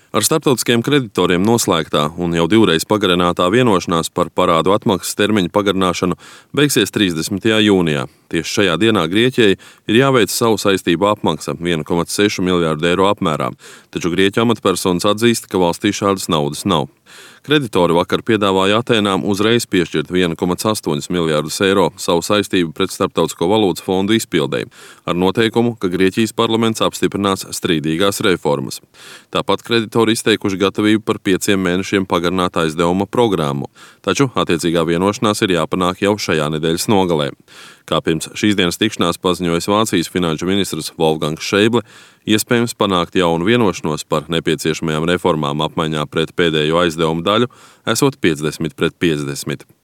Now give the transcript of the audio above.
Ar starptautiskiem kreditoriem noslēgtā un jau divreiz pagarinātā vienošanās par parādu atmaksas termiņu pagarināšanu beigsies 30. jūnijā. Tieši šajā dienā Grieķijai ir jāveic savu saistību apmaksa 1,6 miljārdu eiro apmērā, taču Grieķu amatpersonas atzīst, ka valstī šādas naudas nav. Kreditori vakar piedāvāja Atēnām uzreiz piešķirt 1,8 miljārdus eiro savu saistību pret Starptautisko valūtas fondu izpildei, ar noteikumu, ka Grieķijas parlaments apstiprinās strīdīgās reformas. Tāpat kreditori izteikuši gatavību par 5 mēnešiem pagarināt aizdevuma programmu, taču attiecīgā vienošanās ir jāpanāk jau šajā nedēļas nogalē. Kā pirms šīs dienas tikšanās paziņojis Vācijas finanšu ministrs Wolfgangs Šeible, iespējams panākt jaunu vienošanos par nepieciešamajām reformām apmaiņā pret pēdējo aizdevumu daļu, esot 50 pret 50.